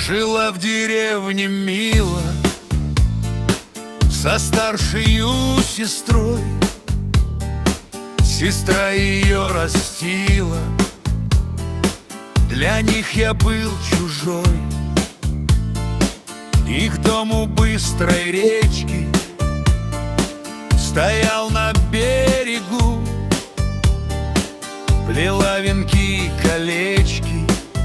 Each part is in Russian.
Жила в деревне Мила со старшею сестрой. Сестра ее растила, для них я был чужой. Их дом у быстрой речки стоял на берегу, плела венки и колечки,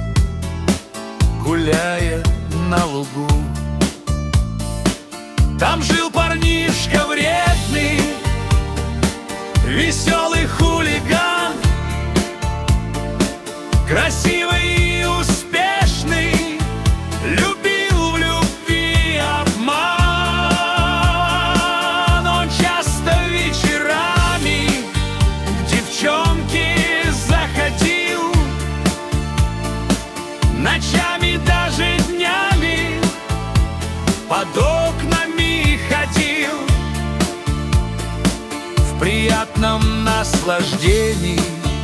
гуляя на лугу. Там жил парнишка вредный, веселый хулиган, красивый и успешный, любил в любви обман. Он часто вечерами к девчонке заходил, ночами даже днями под окнами ходил. В приятном наслаждении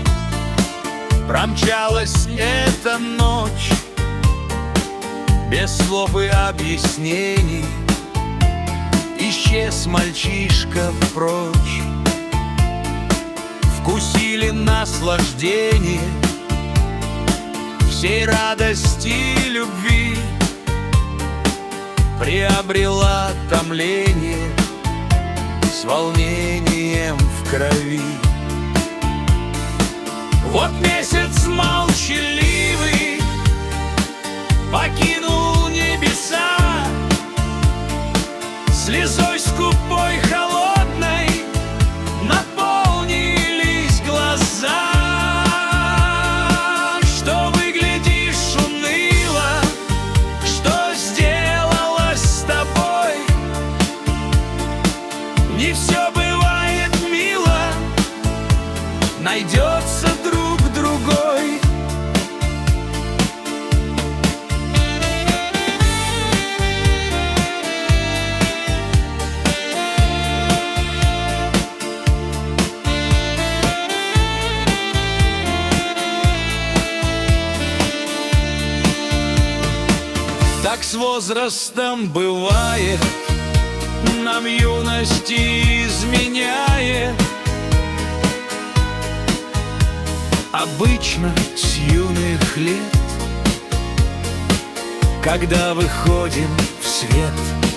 промчалась эта ночь, без слов и объяснений исчез мальчишка прочь. Вкусили наслаждение всей радости любви, приобрела томление с волнением в крови. Вот месяц молчаливый покинул небеса, слезой скупой холодной наполнились глаза. Что выглядишь уныло, что сделалось с тобой? Не все бывает мило, найдется друг другой. Так с возрастом бывает, нам юность изменяет. Обычно с юных лет, когда выходим в свет,